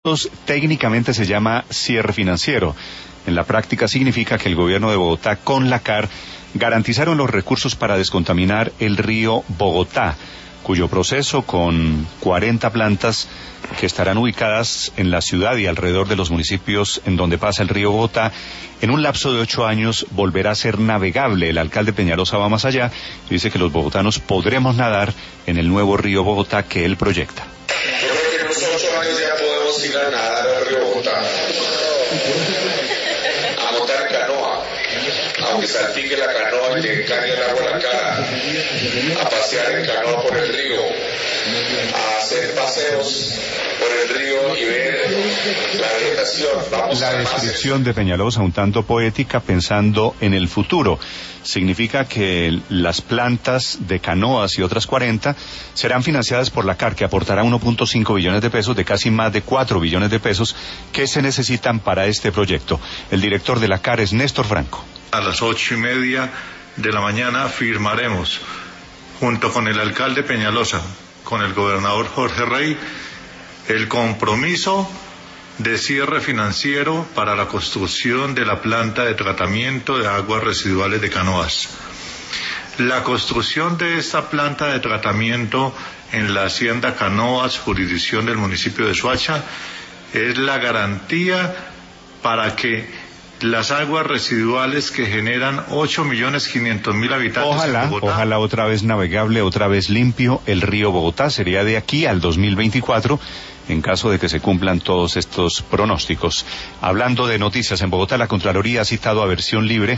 Técnicamente se llama cierre financiero. En la práctica significa que el gobierno de Bogotá con la CAR garantizaron los recursos para descontaminar el río Bogotá, cuyo proceso con 40 plantas que estarán ubicadas en la ciudad y alrededor de los municipios en donde pasa el río Bogotá, en un lapso de 8 años volverá a ser navegable. El alcalde Peñalosa va más allá y dice que los bogotanos podremos nadar en el nuevo río Bogotá que él proyecta. Yo creo que en los 8 años ya podemos ir a nadar al río Bogotá, a montar canoa, aunque salpique la canoa y le caiga el agua en la cara, a pasear en canoa por el río, a hacer paseos por el río y ver la vegetación. La descripción de Peñalosa un tanto poética, pensando en el futuro. Significa que las plantas de canoas y otras 40 serán financiadas por la CAR, que aportará 1.5 billones de pesos de casi más de 4 billones de pesos que se necesitan para este proyecto. El director de la CAR es Néstor Franco. A las 8:30 de la mañana firmaremos, junto con el alcalde Peñalosa, con el gobernador Jorge Rey, el compromiso de cierre financiero para la construcción de la planta de tratamiento de aguas residuales de Canoas. La construcción de esta planta de tratamiento en la hacienda Canoas, jurisdicción del municipio de Soacha, es la garantía para que las aguas residuales que generan 8.500.000 habitantes en Bogotá. Ojalá otra vez navegable, otra vez limpio el río Bogotá. Sería de aquí al 2024, en caso de que se cumplan todos estos pronósticos. Hablando de noticias, en Bogotá la Contraloría ha citado a versión libre